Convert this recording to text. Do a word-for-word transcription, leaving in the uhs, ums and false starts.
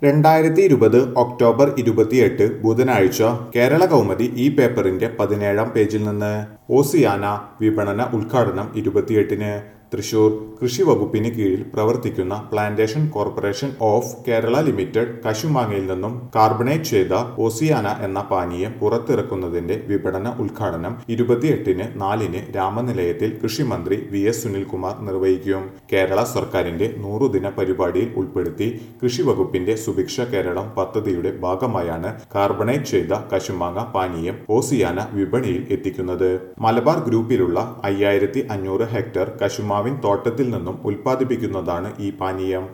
രണ്ടായിരത്തി ഇരുപത് ഒക്ടോബർ ഇരുപത്തിയെട്ട് ബുധനാഴ്ച കേരള കൗമുദി ഈ പേപ്പറിന്റെ പതിനേഴാം പേജിൽ നിന്ന് ഓസിയാന വിപണന ഉദ്ഘാടനം ഇരുപത്തിയെട്ടിന് തൃശൂർ കൃഷി വകുപ്പിന് കീഴിൽ പ്രവർത്തിക്കുന്ന plantation corporation of Kerala limited കശുമാങ്ങയിൽ നിന്നും കാർബണേറ്റ് ചെയ്ത ഓസിയാന എന്ന പാനീയം പുറത്തിറക്കുന്നതിന്റെ വിപണന ഉദ്ഘാടനം ഇരുപത്തിയെട്ടിന് നാലിന് രാമനിലയത്തിൽ കൃഷിമന്ത്രി വി എസ് സുനിൽകുമാർ നിർവഹിക്കും. കേരള സർക്കാരിന്റെ നൂറുദിന പരിപാടിയിൽ ഉൾപ്പെടുത്തി കൃഷി വകുപ്പിന്റെ സുഭിക്ഷ കേരളം പദ്ധതിയുടെ ഭാഗമായാണ് കാർബണേറ്റ് ചെയ്ത കശുമാങ്ങ പാനീയം ഓസിയാന വിപണിയിൽ എത്തിക്കുന്നത്. മലബാർ ഗ്രൂപ്പിലുള്ള അയ്യായിരത്തി അഞ്ഞൂറ് ഹെക്ടർ കശുമാവിൻ തോട്ടത്തിൽ നിന്നും ഉൽപ്പാദിപ്പിക്കുന്നതാണ് ഈ പാനീയം.